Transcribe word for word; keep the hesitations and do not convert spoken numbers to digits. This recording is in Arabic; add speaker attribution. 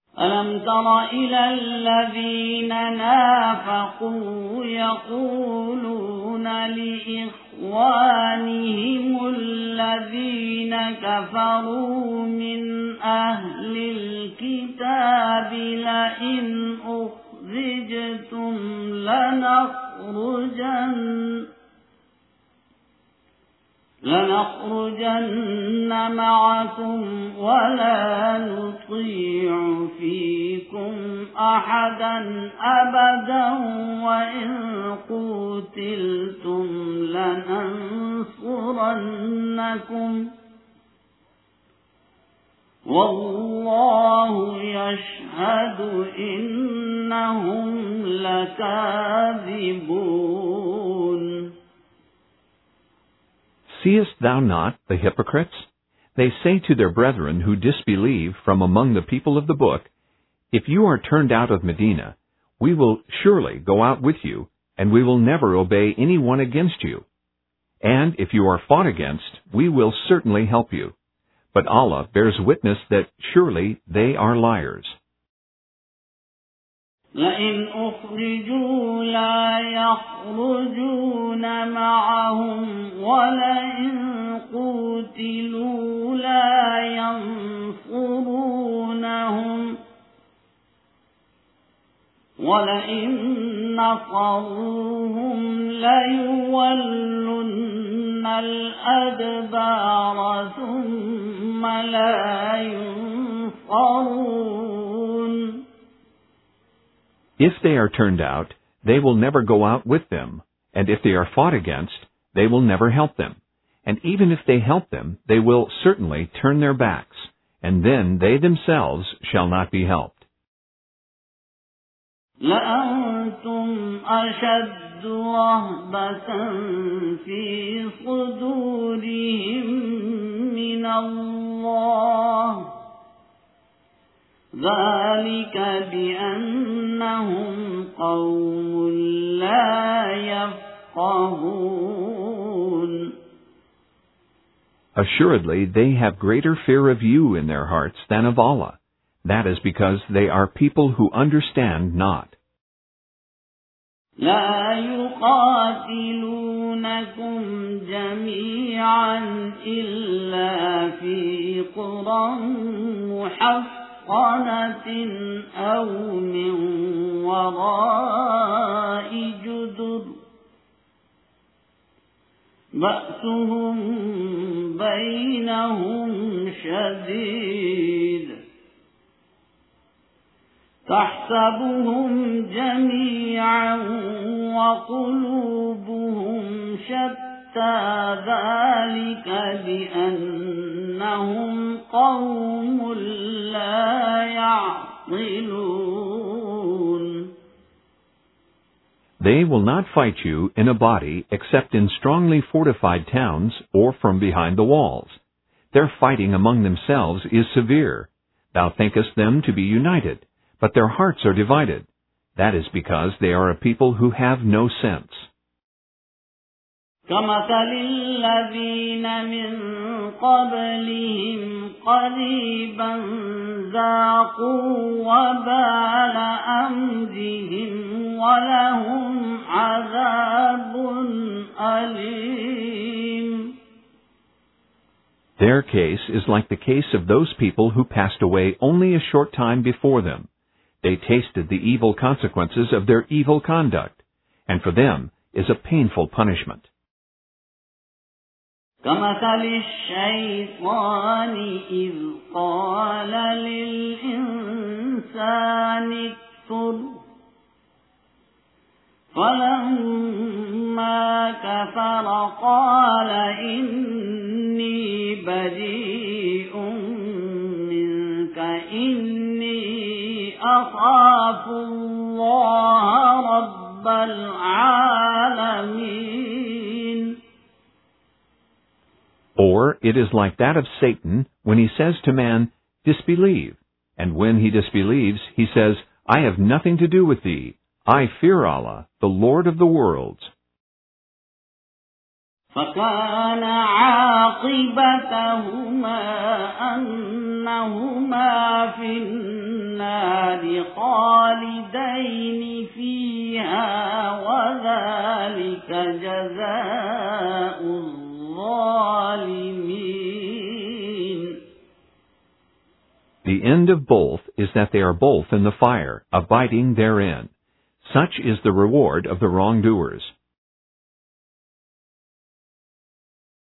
Speaker 1: ألم تر إلى الذين نافقوا يقولون لإخوانهم الذين كفروا من أهل الكتاب لئن أخرجتم لنخرجن لنخرجن معكم ولا نطيع فيكم أحدا أبدا وإن قتلتم لننصرنكم والله يشهد إنهم لكاذبون.
Speaker 2: Seest thou not the hypocrites? They say to their brethren who disbelieve from among the people of the book, If you are turned out of Medina, we will surely go out with you, and we will never obey any one against you. And if you are fought against, we will certainly help you. But Allah bears witness that surely they are liars.
Speaker 1: لئن أخرجوا لا يخرجون معهم ولئن قتلوا لا ينصرونهم ولئن نصروهم ليولن الأدبار ثم لا ينصرون.
Speaker 2: If they are turned out, they will never go out with them, and if they are fought against, they will never help them. And even if they help them, they will certainly turn their backs, and then they themselves shall not be helped.
Speaker 1: لأنتم أشد رهبة في صدورهم من الله ذلك بأنهم قوم لا يفقهون.
Speaker 2: Assuredly, they have greater fear of you in their hearts than of Allah. That is because they are people who understand not.
Speaker 1: لا يقاتلونكم جميعا إلا في قرى محصنة أو من وراء جدر بأسهم بينهم شديد تحسبهم جميعا وقلوبهم شتى ذلك بأنهم قوم لا يعقلون.
Speaker 2: They will not fight you in a body except in strongly fortified towns or from behind the walls. Their fighting among themselves is severe. Thou thinkest them to be united, but their hearts are divided. That is because they are a people who have no sense.
Speaker 1: كمثل الذين من قبلهم قريبا ذاقوا وبال أمرهم ولهم عذاب أليم.
Speaker 2: Their case is like the case of those people who passed away only a short time before them. They tasted the evil consequences of their evil conduct, and for them is a painful punishment.
Speaker 1: كمثل الشيطان إذ قال للإنسان اكفر فلما كفر قال إني بريء منك إني أخاف الله رب العالمين.
Speaker 2: Or it is like that of Satan when he says to man, disbelieve, and when he disbelieves, he says, I have nothing to do with thee. I fear Allah, the Lord of the worlds.
Speaker 1: فكان عاقبتهما أنهما في النار خالدين فيها وذلك جزاء الظالمين.
Speaker 2: The end of both is that they are both in the fire, abiding therein. Such is the reward of the wrongdoers.